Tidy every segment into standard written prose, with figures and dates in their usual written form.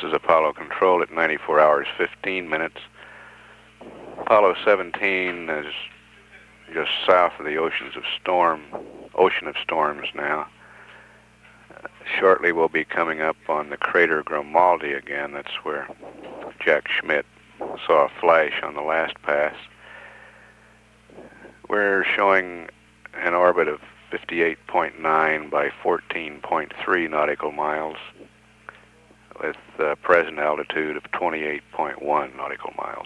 is Apollo Control at 94 hours 15 minutes. Apollo 17 is just south of the ocean of storms now. Shortly we'll be coming up on the crater Grimaldi again. That's where Jack Schmitt saw a flash on the last pass. We're showing an orbit of 58.9 by 14.3 nautical miles with a present altitude of 28.1 nautical miles.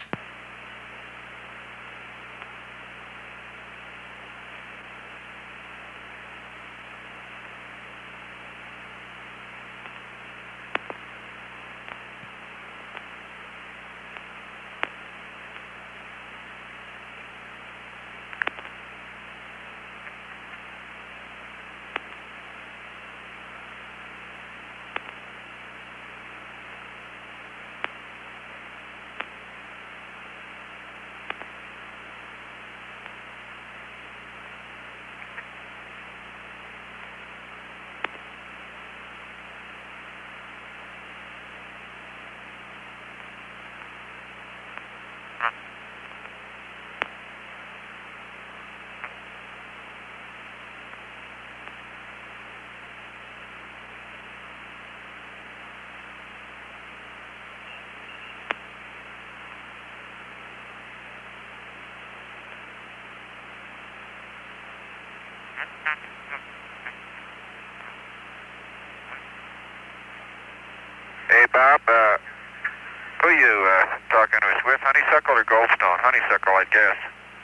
Hey, Bob, who are you talking to us with, Honeysuckle or Goldstone? Honeysuckle, I guess.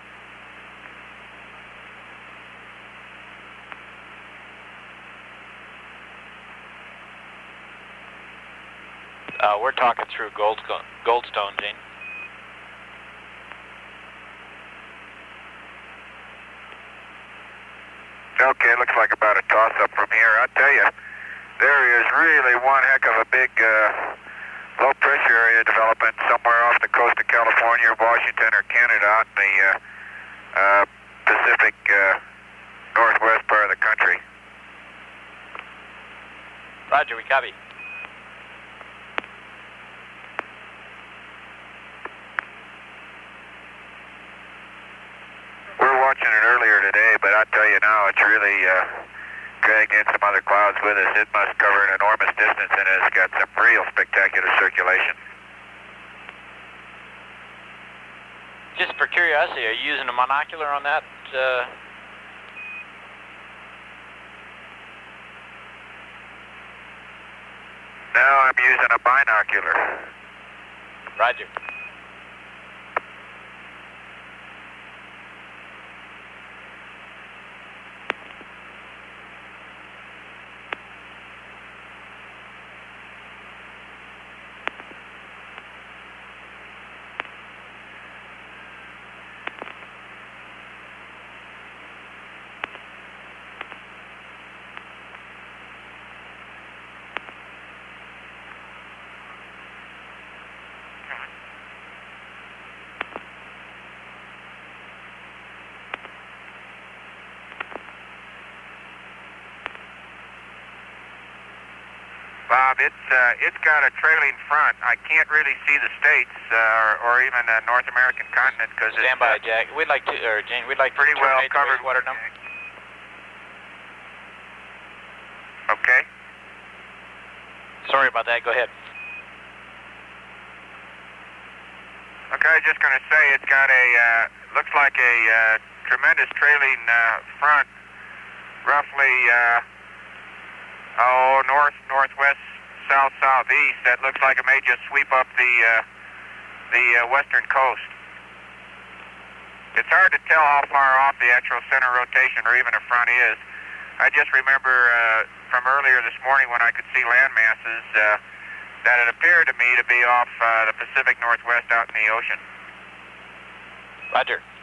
We're talking through Goldstone, Gene. Okay, looks like about a toss-up from here. I tell you, there is really one heck of a big low-pressure area development somewhere off the coast of California, Washington, or Canada out in the Pacific northwest part of the country. Roger, we copy. We're watching it earlier today, but I tell you now, it's really dragged in some other clouds with us. It must cover an enormous distance, and it's got some real spectacular circulation. Just for curiosity, are you using a monocular on that? No, I'm using a binocular. Roger. Bob, it's got a trailing front. I can't really see the states or even the North American continent because it's Stand by, Jack. We'd like to, or Jane, we'd like pretty to well terminate covered. the water number. Okay. Sorry about that. Go ahead. Okay, I was just going to say it's got a looks like a tremendous trailing front, roughly northwest, southeast. That looks like it may just sweep up the western coast. It's hard to tell how far off the actual center rotation or even the front is. I just remember from earlier this morning when I could see land masses that it appeared to me to be off the Pacific Northwest out in the ocean. Roger.